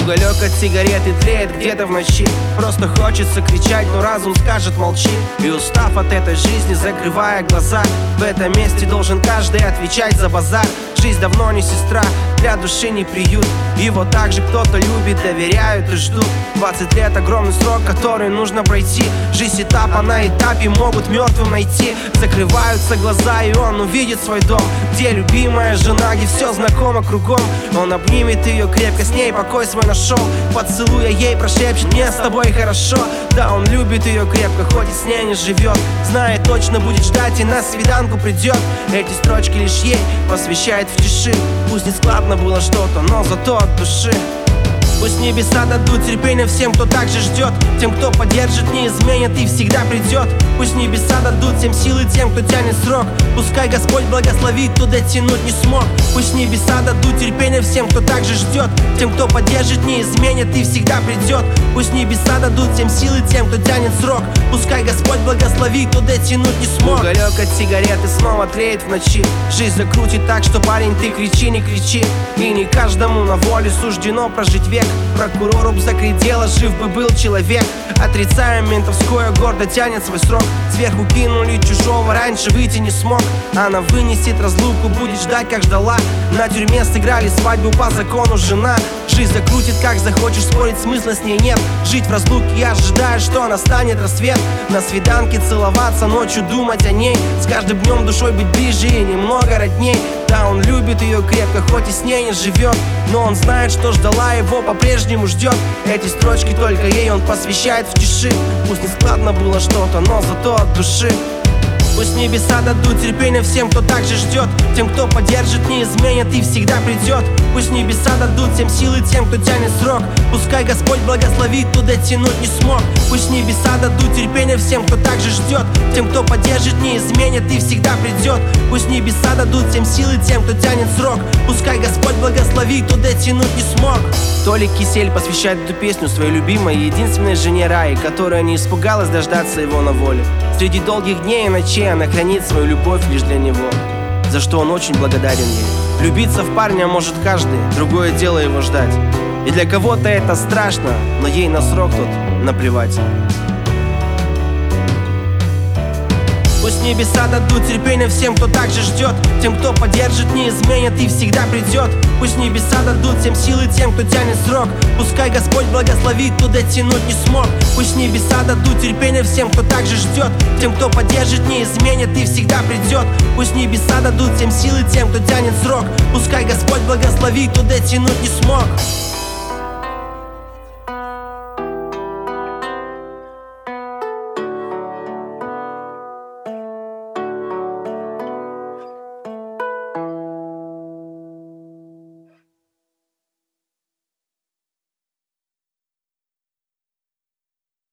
Уголек от сигареты тлеет где-то в ночи. Просто хочется кричать, но разум скажет молчи. И устав от этой жизни, закрывая глаза, в этом месте должен каждый отвечать за базар. Жизнь давно не сестра, для души не приют. И вот так же кто-то любит, доверяют и ждут. 20 лет огромный срок, который нужно пройти. Жизнь этапа на этапе могут мертвым найти. Закрываются глаза, и он увидит свой дом, где любимая жена, где все знакомо кругом. Он обнимет ее крепко, с ней покой свой нашел. Поцелуя ей прошепчет: мне с тобой хорошо. Да, он любит ее крепко, хоть и с ней не живет. Знает, точно будет ждать и на свиданку придет. Эти строчки лишь ей посвящает в тиши. Пусть не складно было что-то, но зато от души. Пусть небеса дадут терпение всем, кто так же ждет. Тем, кто поддержит, не изменит и всегда придет. Пусть небеса дадут всем силы тем, кто тянет срок. Пускай Господь благословит, кто дотянуть не смог. Пусть небеса дадут терпение всем, кто так же ждет. Тем, кто поддержит, не изменит и всегда придет. Пусть небеса дадут всем силы тем, кто тянет срок. Пускай Господь благословит, кто дотянуть не смог. Уголек от сигареты снова тлеет в ночи. Жизнь закрутит так, что, парень, ты кричи, не кричи. И не каждому на воле суждено прожить век. Прокурору б закрыть дело, жив бы был человек. Отрицая ментовское, гордо тянет свой срок. Сверху кинули чужого, раньше выйти не смог. Она вынесет разлуку, будет ждать, как ждала. На тюрьме сыграли свадьбу, по закону жена. Жизнь закрутит, как захочешь, спорить смысла с ней нет. Жить в разлуке, я ожидаю, что настанет рассвет. На свиданке целоваться, ночью думать о ней. С каждым днем душой быть ближе и немного родней. Да, он любит ее крепко, хоть и с ней не живет. Но он знает, что ждала его, по-прежнему ждет. Эти строчки только ей он посвящает в тиши. Пусть не складно было что-то, но зато от души. Пусть небеса дадут терпение всем, кто так же ждет. Тем, кто поддержит, не изменит и всегда придет. Пусть небеса дадут всем силы тем, кто тянет срок. Пускай Господь благословит, кто дотянуть не смог. Пусть небеса дадут терпение всем, кто так же ждет. Тем, кто поддержит, не изменит и всегда придет. Пусть небеса дадут всем силы тем, кто тянет срок. Пускай Господь благословит, кто дотянуть не смог. Толик Кисель посвящает эту песню своей любимой и единственной жене Раи, которая не испугалась дождаться его на воле. Среди долгих дней и ночей она хранит свою любовь лишь для него, за что он очень благодарен ей. Влюбиться в парня может каждый, другое дело его ждать. И для кого-то это страшно, но ей на срок тут наплевать. Пусть небеса дадут терпение всем, кто так же ждет. Тем, кто поддержит, не изменит и всегда придет. Пусть небеса дадут всем силы тем, кто тянет срок. Пускай Господь благословит, кто дотянуть не смог. Пусть небеса дадут терпение всем, кто так же ждет. Тем, кто поддержит, не изменит и всегда придет. Пусть небеса дадут всем силы тем, кто тянет срок. Пускай Господь благословит, кто дотянуть не смог.